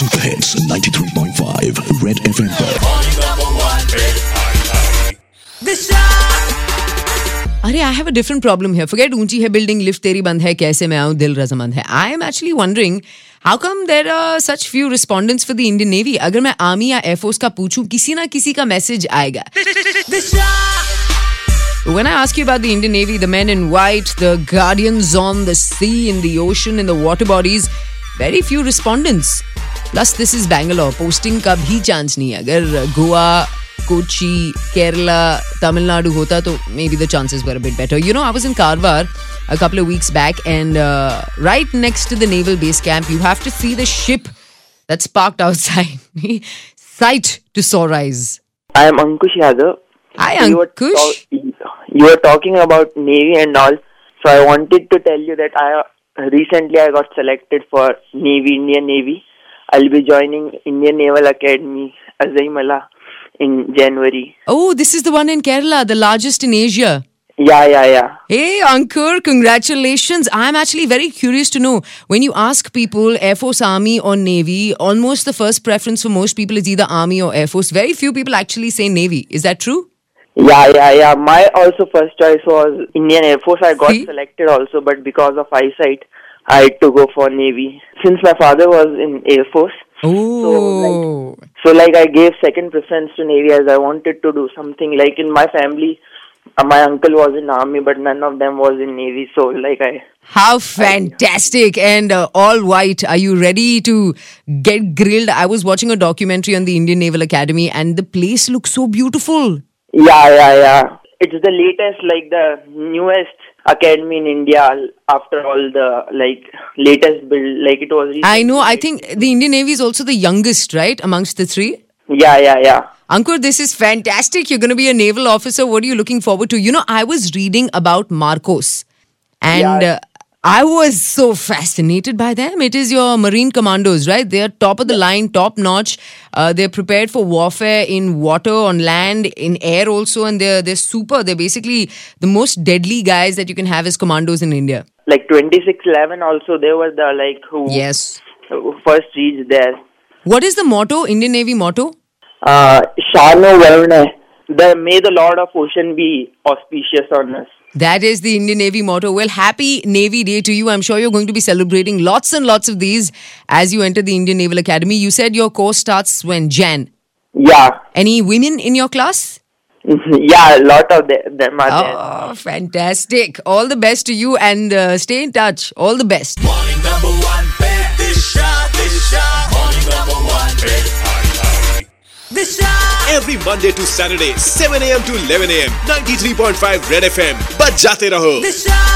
Super hits 93.5 red FM पर। अरे I have a different problem here. Forget ऊंची है बिल्डिंग, लिफ्ट तेरी बंद है, कैसे मैं आऊं दिल रजामंद है. I am actually wondering how come there are such few respondents for the Indian navy. अगर मैं आर्मी या एयरफोर्स का पूछूं, किसी ना किसी का मैसेज आएगा. When I ask you about the Indian Navy, the men in white, the guardians on the sea, in the ocean, in the water bodies, very few respondents. Plus, this is Bangalore. Posting का भी chance नहीं है. अगर गोवा, कोची, केरला, तमिलनाडु होता तो maybe the chances were a bit better. You know, I was in Karwar a couple of weeks back, and right next to the naval base camp, you have to see the ship that's parked outside. Sight to sore eyes. I am Ankush Yadav. Hi, Ankush. You were talking about Navy and all, so I wanted to tell you that recently I got selected for Navy, Indian Navy. I'll be joining Indian Naval Academy, Azaimala, in January. Oh, this is the one in Kerala, the largest in Asia. Yeah. Hey, Ankur, congratulations. I'm actually very curious to know, when you ask people Air Force, Army or Navy, almost the first preference for most people is either Army or Air Force. Very few people actually say Navy. Is that true? Yeah. My also first choice was Indian Air Force. I got selected also, but because of eyesight, I had to go for Navy. Since my father was in Air Force, so I gave second preference to Navy, as I wanted to do something like in my family. My uncle was in Army, but none of them was in Navy. So How fantastic. And all white. Are you ready to get grilled? I was watching a documentary on the Indian Naval Academy, and the place looks so beautiful. Yeah. It's the latest, the newest academy in India after all the latest build. It was recently, I know. I think the Indian Navy is also the youngest, right, amongst the three? Yeah. Ankur, this is fantastic. You're going to be a naval officer. What are you looking forward to? You know, I was reading about Marcos, and I was so fascinated by them. It is your Marine Commandos, right? They are top of the line, top notch. They're prepared for warfare in water, on land, in air also, and they're super. They're basically the most deadly guys that you can have as commandos in India. 2611 also, they were the who first reached there. What is the motto, Indian Navy motto? Shano Varne. May the Lord of Ocean be auspicious on us. That is the Indian Navy motto. Well, happy Navy Day to you. I'm sure you're going to be celebrating lots and lots of these as you enter the Indian Naval Academy. You said your course starts when? Jan? Yeah. Any women in your class? Yeah, a lot of them are there. Oh, fantastic. All the best to you, and stay in touch. All the best. Morning number one, Disha. Morning number one, Disha. Every Monday to Saturday, 7 a.m. to 11 a.m. 93.5 Red FM. बज जाते रहो.